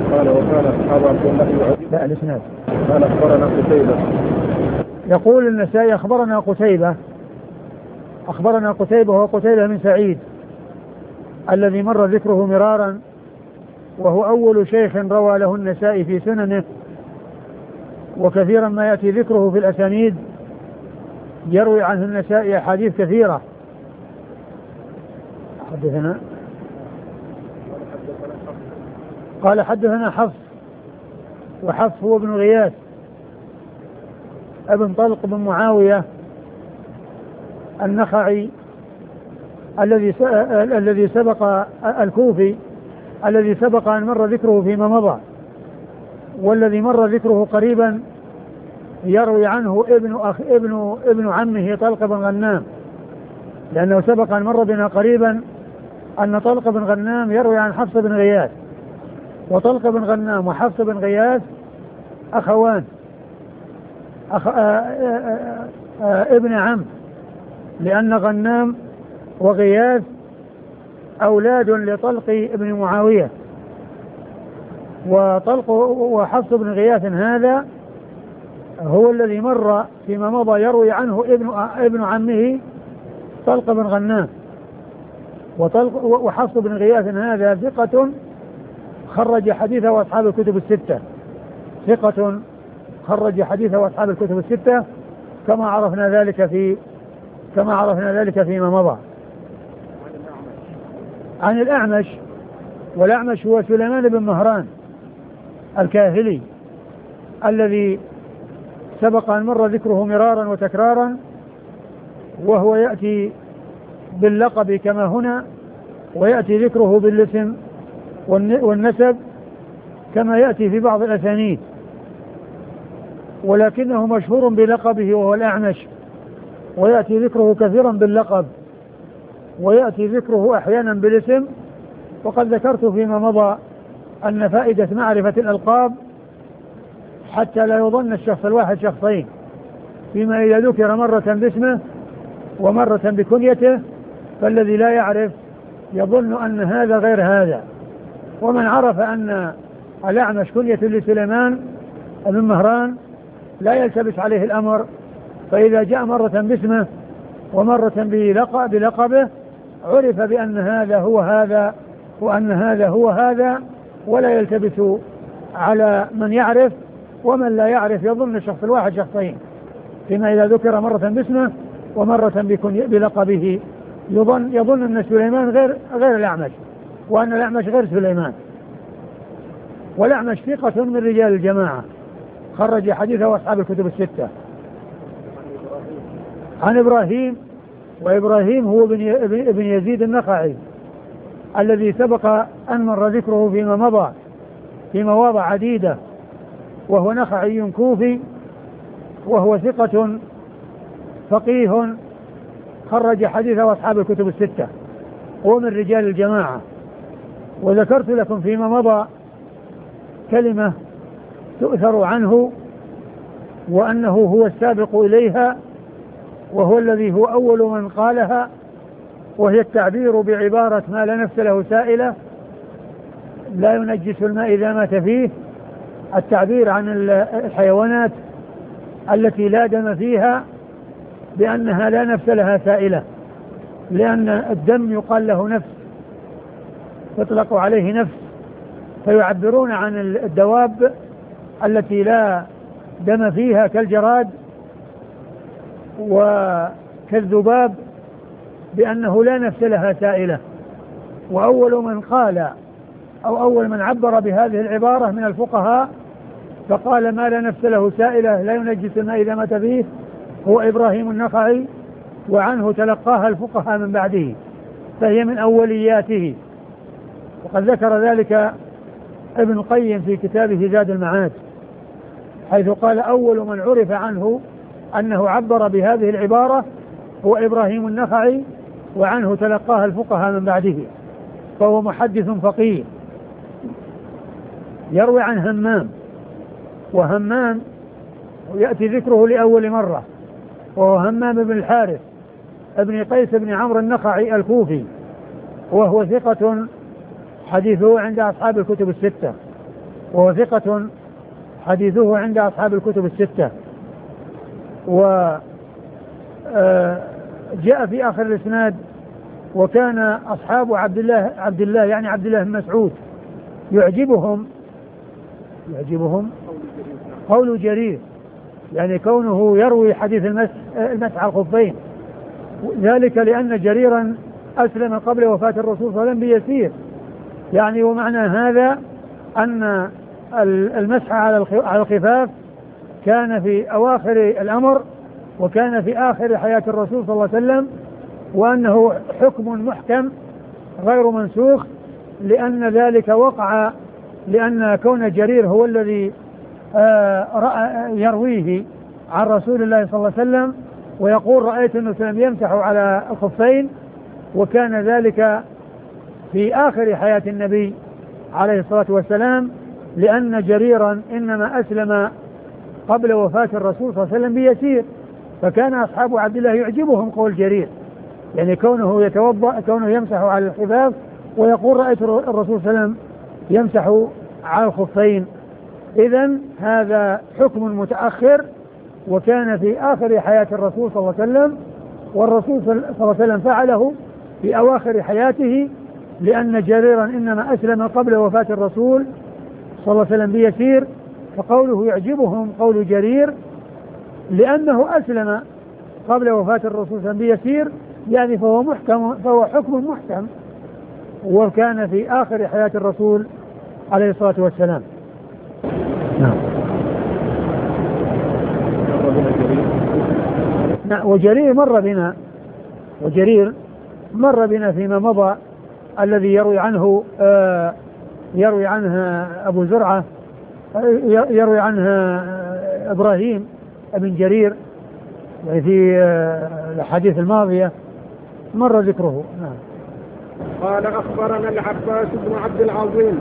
قال وكان أصحاب عبد الله يعجب. لا الإسناد. قال أخبرنا قتيبة. يقول النسائي أخبرنا قتيبة. أخبرنا قتيبة وهو قتيبة من سعيد الذي مر ذكره مرارا، وهو أول شيخ روى له النسائي في سننه، وكثيرا ما يأتي ذكره في الأسانيد، يروي عنه النسائي أحاديث كثيرة. حدثنا قال حدثنا حفص، وحفص هو ابن غياث ابن طلق بن معاوية النخعي الذي سبق الكوفي، الذي سبق أن مر ذكره فيما مضى، والذي مر ذكره قريبا يروي عنه ابن عمه طلق بن غنام، لأنه سبق أن مر بنا قريبا أن طلق بن غنام يروي عن حفص بن غياث، وطلق بن غنام وحفص بن غياث أخوان ابن عم، لأن غنام وغياث أولاد لطلق بن معاوية، وطلق وحفص بن غياث هذا هو الذي مر فيما مضى يروي عنه ابن عمه طلق بن غنام. وحفص بن غياث هذا ثقة خرج حديثه أصحاب الكتب الستة، ثقة خرج حديثه أصحاب الكتب الستة كما عرفنا ذلك فيما مضى. عن الأعمش، والأعمش هو سليمان بن مهران الكاهلي الذي سبق أن مر ذكره مرارا وتكرارا، وهو يأتي باللقب كما هنا، ويأتي ذكره بالاسم والنسب كما يأتي في بعض الأسانيد، ولكنه مشهور بلقبه وهو الأعمش، ويأتي ذكره كثيرا باللقب، ويأتي ذكره أحيانا بالاسم. وقد ذكرت فيما مضى أن فائدة معرفة الألقاب حتى لا يظن الشخص الواحد شخصين، فيما إذا ذكر مرة باسمه ومرة بكنيته، فالذي لا يعرف يظن أن هذا غير هذا. ومن عرف أن الأعمش كنية لسليمان بن مهران لا يلتبس عليه الأمر، فإذا جاء مرة باسمه ومرة بلقبه عرف بأن هذا هو هذا وأن هذا هو هذا، ولا يلتبس على من يعرف. ومن لا يعرف يظن الشخص الواحد شخصين، فيما إذا ذكر مرة باسمه ومرة بلقبه يظن أن سليمان غير الأعمش، وأن الأعمش غير سليمان. والأعمش ثقة من رجال الجماعة خرج حديثه أصحاب الكتب الستة. عن إبراهيم، وإبراهيم هو ابن يزيد النخعي الذي سبق أن مر ذكره فيما مضى في مواضع عديدة، وهو نخعي كوفي، وهو ثقة فقيه خرج حديثه أصحاب الكتب الستة، هو من رجال الجماعة. وذكرت لكم فيما مضى كلمة تؤثر عنه وأنه هو السابق إليها، وهو الذي هو أول من قالها، وهي التعبير بعبارة ما لا نفس له سائلة لا ينجس الماء إذا مات فيه، التعبير عن الحيوانات التي لا دم فيها بأنها لا نفس لها سائلة، لأن الدم يقال له نفس، يطلق عليه نفس، فيعبرون عن الدواب التي لا دم فيها كالجراد وكالذباب بأنه لا نفس لها سائلة. وأول من قال أو أول من عبر بهذه العبارة من الفقهاء فقال ما لا نفس له سائلة لا ينجس الماء إذا مات فيه هو إبراهيم النخعي، وعنه تلقاها الفقهاء من بعده، فهي من أولياته. وقد ذكر ذلك ابن القيم في كتابه زاد المعاد، حيث قال أول من عرف عنه أنه عبر بهذه العبارة هو إبراهيم النخعي، وعنه تلقاها الفقهاء من بعده، فهو محدث فقيه يروي عن همام، وهمام يأتي ذكره لأول مرة، وهو همام بن الحارث ابن قيس بن عمرو النخعي الكوفي، وهو ثقة حديثه عند أصحاب الكتب الستة. وهو ثقة حديثه عند أصحاب الكتب الستة. وجاء في آخر الإسناد: وكان أصحاب عبد الله يعني عبد الله بن مسعود يعجبهم قول جرير، يعني كونه يروي حديث المسح على الخفين، ذلك لأن جريرا أسلم قبل وفاة الرسول صلى الله عليه وسلم بيسير. يعني ومعنى هذا أن المسح على الخفاف كان في أواخر الأمر، وكان في آخر حياة الرسول صلى الله عليه وسلم، وأنه حكم محكم غير منسوخ، لأن ذلك وقع لأن كون جرير هو الذي يرويه عن رسول الله صلى الله عليه وسلم، ويقول رأيت النبي صلى الله عليه وسلم يمسح على الخفين، وكان ذلك في آخر حياة النبي عليه الصلاة والسلام، لأن جريرا إنما أسلم قبل وفاة الرسول صلى الله عليه وسلم بيسير، فكان أصحاب عبد الله يعجبهم قول جرير، يعني كونه يتوضأ، كونه يمسح على الخفاف، ويقول رأيت الرسول صلى الله عليه وسلم يمسح على الخفين. إذن هذا حكم متأخر، وكان في آخر حياة الرسول صلى الله عليه وسلم، والرسول صلى الله عليه وسلم فعله في أواخر حياته، لأن جريرا إنما أسلم قبل وفاة الرسول صلى الله عليه وسلم بيسير، فقوله يعجبهم قول جرير لأنه أسلم قبل وفاة الرسول صلى الله عليه وسلم بيسير، يعني فهو حكم محكم، وكان في آخر حياة الرسول عليه الصلاة والسلام. نعم. وجرير مر بنا فيما مضى، الذي يروي عنه أبو زرعة، يروي عنه إبراهيم ابن جرير، يعني في الحديث الماضية مر ذكره. نعم. قال: أخبرنا العباس بن عبد العظيم